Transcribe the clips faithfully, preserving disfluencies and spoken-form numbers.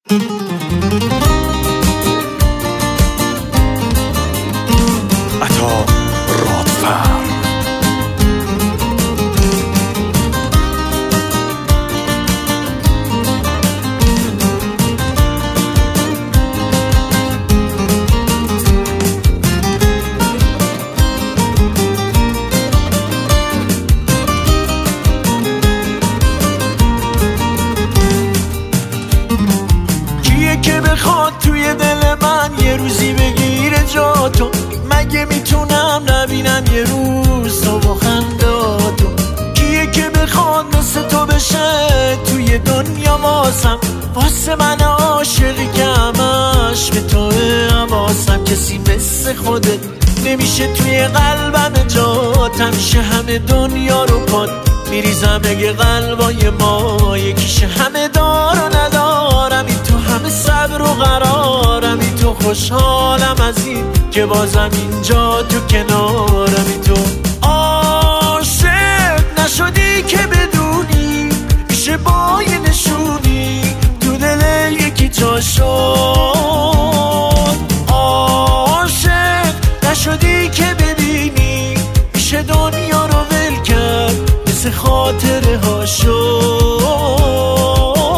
عطا رادفر. که بخواد توی دل من یه روزی بگیره جا تو، مگه میتونم نبینم یه روز تو با خنداتو؟ کیه که بخواد مثل تو بشه توی دنیا واسم، واسه من عاشقی که همش به توه حواسم؟ کسی مثل خودت نمیشه توی قلبم جات، همیشه همه دنیا رو پاد میریزم اگه قلبای ما یکیشه، همه دار و ندارم این تو، همه صبر و قرارم این تو، خوشحالم از این که بازم اینجا تو کنارم این تو. عاشق نشدی که بدونی میشه با یه نشونی تو دل یکی جا شد. عاشق نشدی که ببینی میشه دنیا رو ول کرد مثل خاطره ها شد.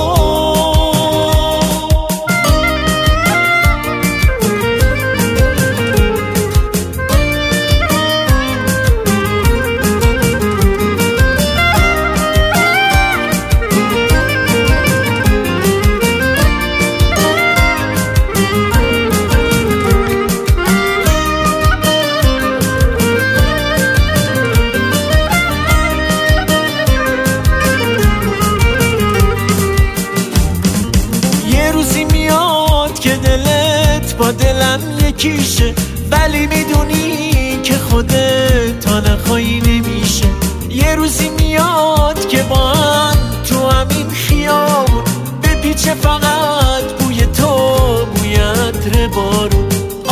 دلم یکیشه ولی میدونی که خودت تا نخواهی نمیشه. یه روزی میاد که با هم تو همین خیابون بپیچه فقط بوی تو، بوی عطر بارون.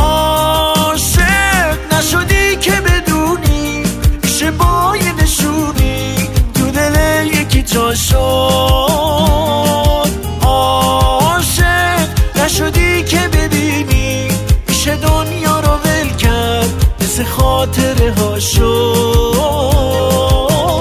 عاشق نشدی که بدونی میشه با یه نشونی تو دل یکی جا شد. عاشق نشدی که ببینی میشه دنیا رو ول کرد مثل خاطره ها شد.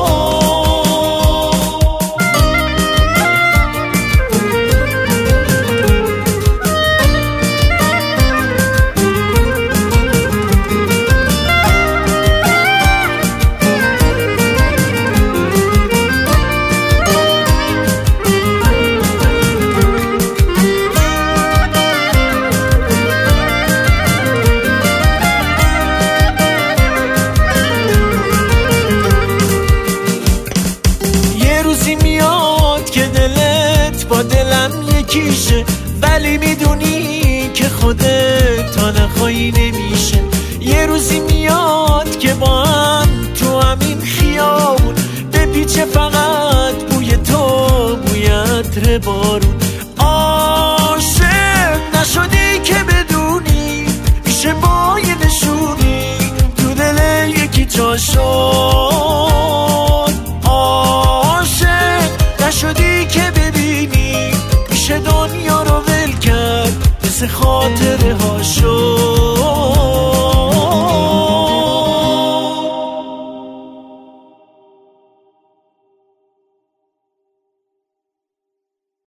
با دلم یکیشه ولی میدونی که خودت تا نخواهی نمیشه. یه روزی میاد که با هم تو همین خیابون بپیچه فقط بوی تو، بوی عطر بارون. عاشق نشدی که بدونی میشه با یه نشونی تو دل یکی جا شد. عاشق نشدی که بدونی میشه دنیا رو ول کرد مثل خاطره ها شد.